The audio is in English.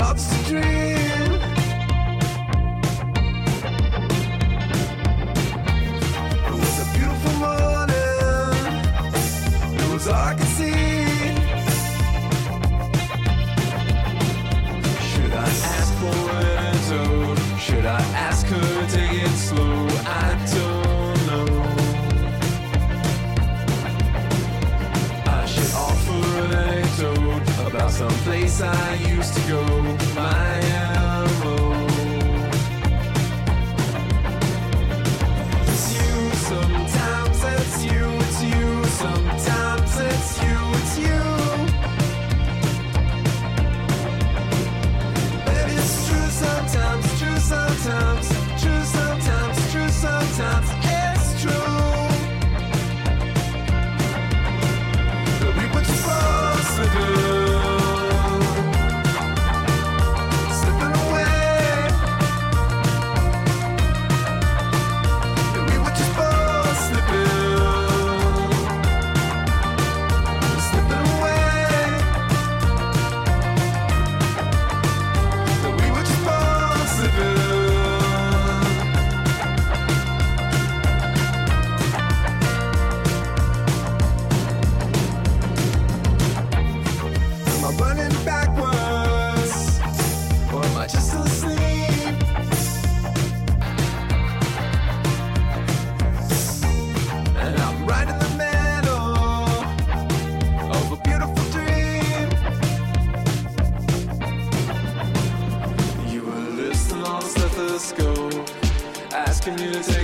all just a dream. It was a beautiful morning. It was all I could see. Should I ask for an antidote? Should I ask her to take it slow? I don't know. I should offer an anecdote about some place I used to go. Miami. It's you, sometimes it's you, it's you, sometimes it's you, it's you. Baby, it's true sometimes, true sometimes, true sometimes, true sometimes, it's true. But we were just both slipping away. We were just both slipping away. We were just both slipping. Am I running backwards, or am I just asleep? And I'm right in the middle of a beautiful dream. You were listening on the stethoscope, asking you to take